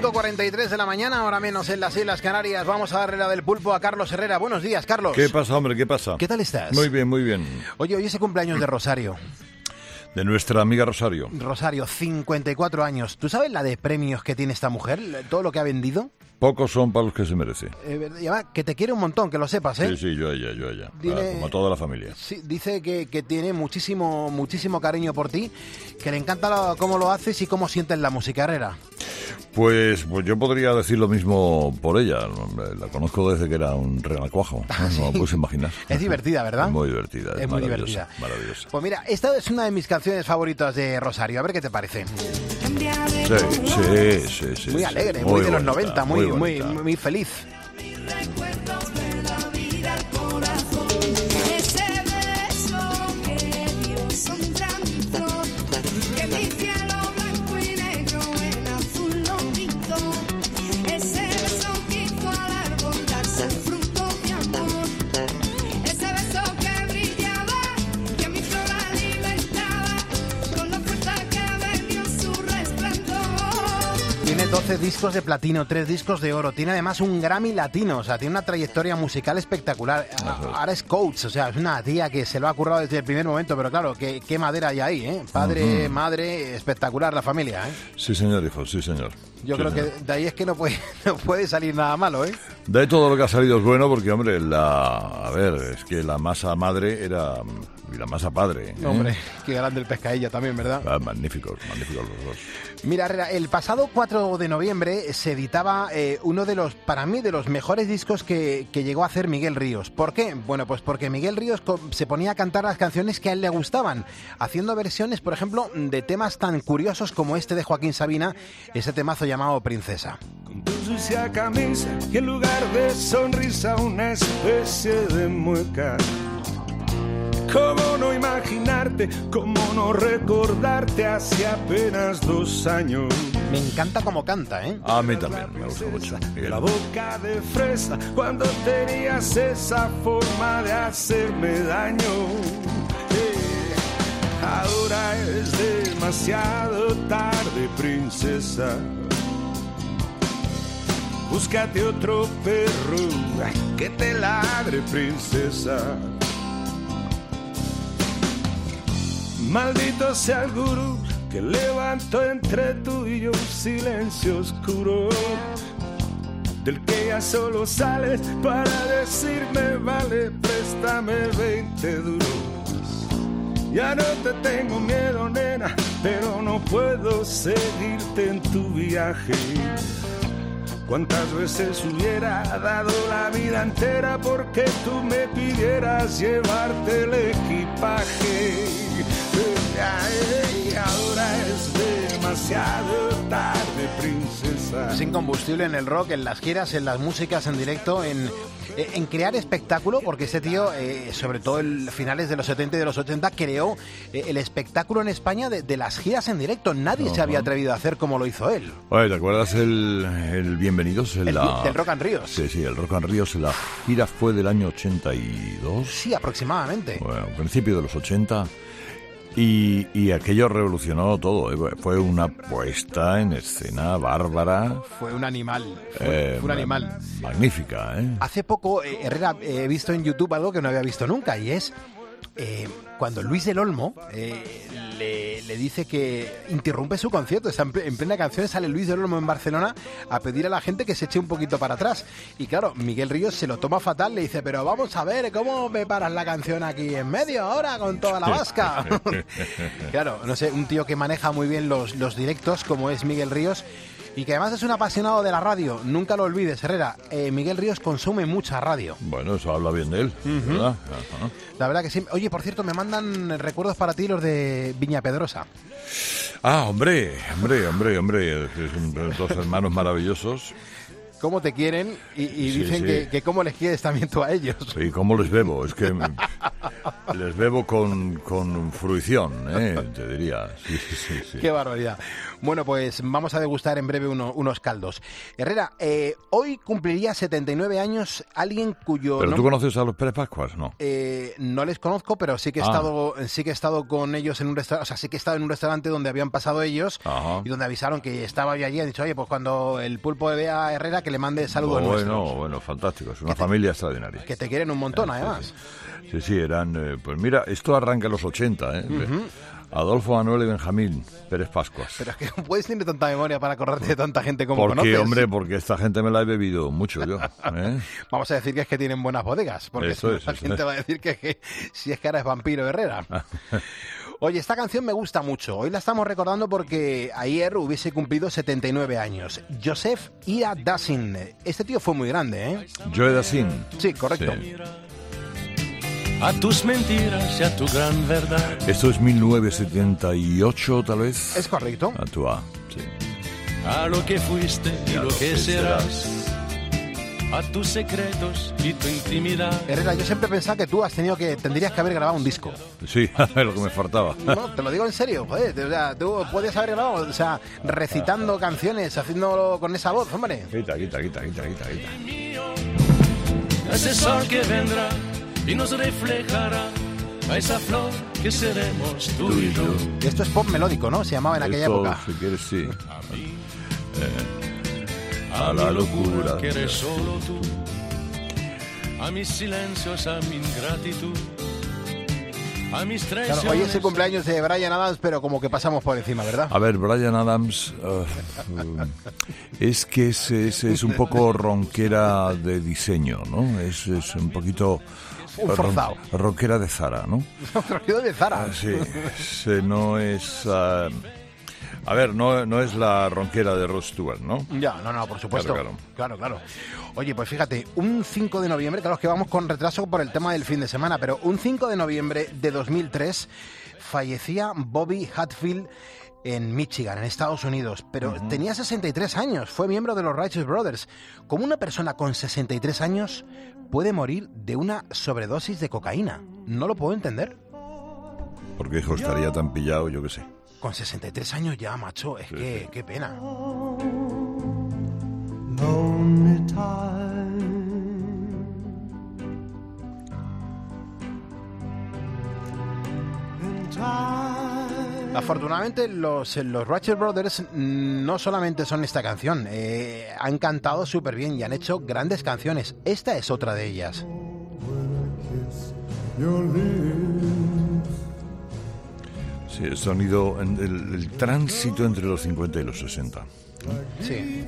5:43 de la mañana, ahora menos en las Islas Canarias. Vamos a darle la del pulpo a Carlos Herrera. Buenos días, Carlos. ¿Qué pasa, hombre? ¿Qué pasa? ¿Qué tal estás? Muy bien, muy bien. Oye, hoy es el cumpleaños de Rosario. De nuestra amiga Rosario. Rosario, 54 años. ¿Tú sabes la de premios que tiene esta mujer? ¿Todo lo que ha vendido? Pocos son para los que se merece. Que te quiere un montón, que lo sepas, ¿eh? Sí, yo a ella. Como toda la familia. Sí, dice que tiene muchísimo cariño por ti, que le encanta cómo lo haces y cómo sientes la música, Herrera. Pues yo podría decir lo mismo por ella. La conozco desde que era un renacuajo. No lo puedes imaginar. Es divertida, ¿verdad? Muy divertida. Es muy divertida. Maravillosa. Pues mira, esta es una de mis canciones favoritas de Rosario. A ver qué te parece. Sí. Muy alegre, muy de los 90, muy feliz. Tiene 12 discos de platino, 3 discos de oro. Tiene además un Grammy latino, o sea, tiene una trayectoria musical espectacular. Ahora es coach, o sea, es una tía que se lo ha currado desde el primer momento, pero claro, qué madera hay ahí, ¿eh? Padre, madre, espectacular la familia, ¿eh? Sí, señor, hijo, sí, señor. Yo creo que de ahí es que no puede salir nada malo, ¿eh? De todo lo que ha salido es bueno porque, hombre, es que la masa madre era... y la masa padre, ¿eh? Hombre, qué grande el pescadilla también, ¿verdad? Magníficos los dos. Mira, Herrera, el pasado 4 de noviembre se editaba uno de los, para mí, de los mejores discos que llegó a hacer Miguel Ríos. ¿Por qué? Bueno, pues porque Miguel Ríos se ponía a cantar las canciones que a él le gustaban, haciendo versiones, por ejemplo, de temas tan curiosos como este de Joaquín Sabina, ese temazo llamado Princesa. Con tu sucia camisa y en lugar de sonrisa una especie de mueca. ¿Cómo no imaginarte, cómo no recordarte hace apenas 2 años? Me encanta cómo canta, ¿eh? A mí también, me gusta mucho. La boca de fresa, cuando tenías esa forma de hacerme daño. Ahora es demasiado tarde, princesa. Búscate otro perro que te ladre, princesa. Maldito sea el gurú que levantó entre tú y yo un silencio oscuro, del que ya solo sales para decirme vale, préstame 20 duros. Ya no te tengo miedo, nena, pero no puedo seguirte en tu viaje. ¿Cuántas veces hubiera dado la vida entera porque tú me pidieras llevarte el equipaje? Y ahora es demasiado tarde, princesa. Es incombustible en el rock, en las giras, en las músicas, en directo, en crear espectáculo, porque ese tío, sobre todo en finales de los 70 y de los 80, creó el espectáculo en España de las giras en directo. Nadie se había atrevido a hacer como lo hizo él. Oye, ¿te acuerdas el Bienvenidos? Del Rock and Ríos. Sí, el Rock and Ríos. La gira fue del año 82. Sí, aproximadamente. Bueno, principio de los 80. Y aquello revolucionó todo. Fue una puesta en escena bárbara. Fue un animal. Fue un animal. Magnífica, ¿eh? Hace poco, Herrera, he visto en YouTube algo que no había visto nunca, y es cuando Luis del Olmo le dice que interrumpe su concierto. Está en plena canción, sale Luis del Olmo en Barcelona a pedir a la gente que se eche un poquito para atrás. Y claro, Miguel Ríos se lo toma fatal, le dice, pero vamos a ver, ¿cómo me paras la canción aquí en medio ahora con toda la vasca? Claro, no sé, un tío que maneja muy bien los directos como es Miguel Ríos. Y que además es un apasionado de la radio. Nunca lo olvides, Herrera. Miguel Ríos consume mucha radio. Bueno, eso habla bien de él, ¿verdad? Ajá. La verdad que sí. Oye, por cierto, me mandan recuerdos para ti los de Viña Pedrosa. Ah, hombre. Dos hermanos maravillosos. cómo te quieren y Sí, dicen sí. que cómo les quieres también tú a ellos. ¿Y cómo les bebo? Es que les bebo con fruición, te diría. Sí. Qué barbaridad. Bueno, pues vamos a degustar en breve unos caldos. Herrera, hoy cumpliría 79 años alguien cuyo... ¿Pero tú conoces a los Pérez Pascuas? No. No les conozco, pero sí que he estado con ellos en un restaurante, o sea, sí que he estado en un restaurante donde habían pasado ellos. Ajá. Y donde avisaron que estaba yo allí y han dicho, oye, pues cuando el pulpo vea a Herrera que le mande saludos nuestros. Bueno, fantástico. Es una familia extraordinaria. Que te quieren un montón, además. Sí, eran... pues mira, esto arranca en los 80, Adolfo, Manuel y Benjamín Pérez Pascuas. Pero es que no puedes tener tanta memoria para acordarte de tanta gente como conoces. Porque esta gente me la he bebido mucho yo. Vamos a decir que es que tienen buenas bodegas, porque la gente va a decir que si es que ahora es vampiro Herrera. Oye, esta canción me gusta mucho. Hoy la estamos recordando porque ayer hubiese cumplido 79 años. Joseph Ira Dassin. Este tío fue muy grande, ¿eh? Joe Dassin. Sí, correcto. Sí. A tus mentiras y a tu gran verdad. Esto es 1978, tal vez. Es correcto. A tu A, sí. A lo que fuiste y lo que serás. A tus secretos y tu intimidad. Herrera, yo siempre pensaba que tú tendrías que haber grabado un disco. Sí, es lo que me faltaba. No, te lo digo en serio, joder. O sea, tú podías haber grabado, o sea, recitando canciones, haciéndolo con esa voz, hombre. Quita. Ese sol que vendrá y nos reflejará a esa flor que seremos tú y yo. Esto es pop melódico, ¿no? Se llamaba en aquella época. Si quieres, sí. A la locura. Que eres solo tú. A mis silencios, a mi ingratitud. A mis traiciones. Claro, hoy es el cumpleaños de Bryan Adams, pero como que pasamos por encima, ¿verdad? A ver, Bryan Adams es que es un poco ronquera de diseño, ¿no? Es un poquito... Un forzado. Rockera de Zara, ¿no? Rockero de Zara. Sí, no es... a ver, no es la ronquera de Rod Stewart, ¿no? Ya, no, por supuesto. Claro. Oye, pues fíjate, un 5 de noviembre, claro que vamos con retraso por el tema del fin de semana, pero un 5 de noviembre de 2003 fallecía Bobby Hatfield en Michigan, en Estados Unidos, pero tenía 63 años, fue miembro de los Righteous Brothers. ¿Cómo una persona con 63 años puede morir de una sobredosis de cocaína? No lo puedo entender. Porque hijo, estaría tan pillado, yo qué sé. Con 63 años ya, macho, es que qué pena. Afortunadamente los Righteous Brothers no solamente son esta canción, han cantado súper bien y han hecho grandes canciones. Esta es otra de ellas. Sí, el sonido, el tránsito entre los 50 y los 60. Sí.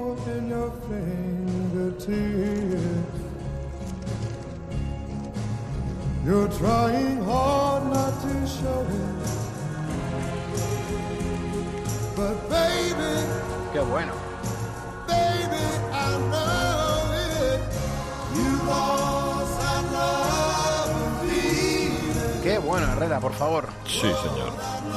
You're trying hard not to show it. But baby, Qué bueno. baby, I know it. You lost that love and feeling. Qué bueno, Herrera, por favor. Sí, señor.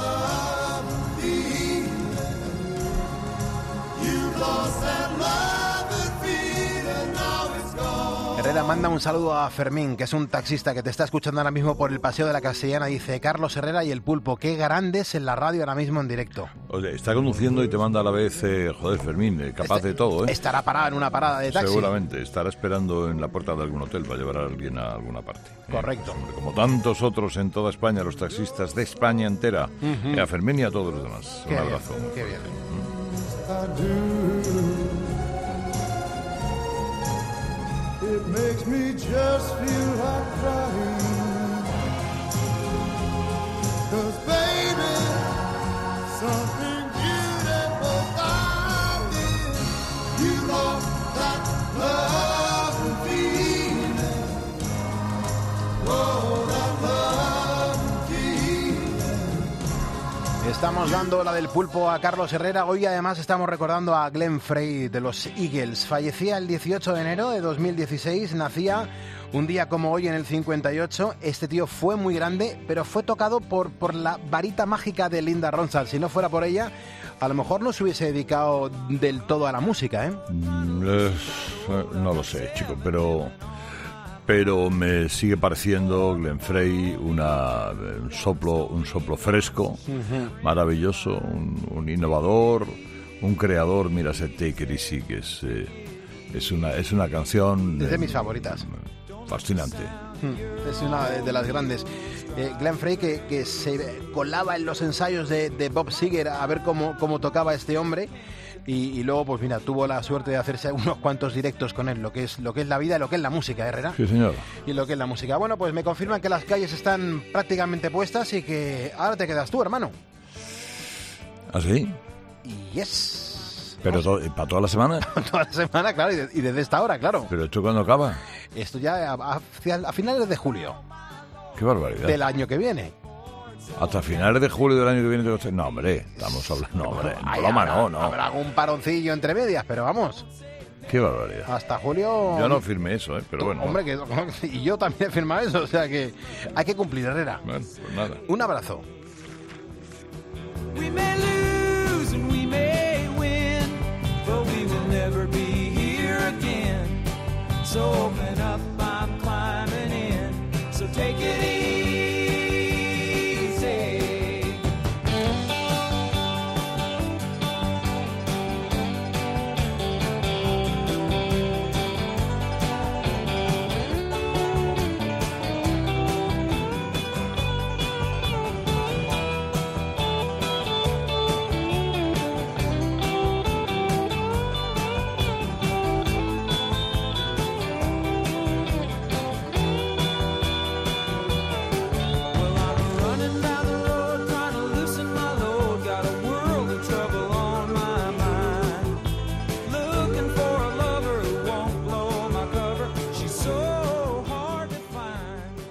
You lost that love and feeling. Now it's gone. Herrera, manda un saludo a Fermín, que es un taxista que te está escuchando ahora mismo por el Paseo de la Castellana. Dice, Carlos Herrera y el Pulpo, qué grandes en la radio ahora mismo en directo. Oye, está conduciendo y te manda a la vez, Fermín, capaz de todo, ¿eh? Estará parado en una parada de taxi. Seguramente, estará esperando en la puerta de algún hotel para llevar a alguien a alguna parte. Correcto. Hombre, como tantos otros en toda España, los taxistas de España entera. A Fermín y a todos los demás. Un abrazo. Qué bien. I do. It makes me just feel like crying. 'Cause baby, something beautiful about it. You lost that love and feeling. Oh, that love and feeling. Estamos dando la del Pulpo a Carlos Herrera. Hoy además estamos recordando a Glenn Frey de los Eagles. Fallecía el 18 de enero de 2016, nacía un día como hoy en el 58. Este tío fue muy grande, pero fue tocado por la varita mágica de Linda Ronstadt. Si no fuera por ella, a lo mejor no se hubiese dedicado del todo a la música, ¿eh? No lo sé, chico, pero me sigue pareciendo Glenn Frey un soplo fresco, maravilloso, un innovador, un creador. Mira ese Take It Easy, que es una canción... Es de mis favoritas. Fascinante. Es una de las grandes. Glenn Frey que se colaba en los ensayos de Bob Seger a ver cómo tocaba este hombre. Y luego, pues mira, tuvo la suerte de hacerse unos cuantos directos con él, lo que es la vida y lo que es la música, Herrera. Sí, señor. Y lo que es la música. Bueno, pues me confirman que las calles están prácticamente puestas y que ahora te quedas tú, hermano. ¿Ah, sí? Yes. ¿Pero para toda la semana? Toda la semana, claro, y desde esta hora, claro. ¿Pero esto cuándo acaba? Esto ya a finales de julio. ¡Qué barbaridad! Del año que viene. Hasta finales de julio del año que viene. No, hombre, estamos hablando. No, hombre, no. Habrá algún paroncillo entre medias, pero vamos. Qué barbaridad. Hasta julio... Yo no firmé eso, pero bueno. Hombre, y yo también he firmado eso, o sea que hay que cumplir, Herrera. Bueno, pues nada. Un abrazo. We may lose and we may win, but we will never be here again. So open up, I'm climbing in. So take it easy.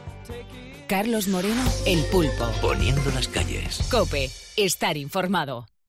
Carlos Moreno, El Pulpo. Poniendo las calles. COPE. Estar informado.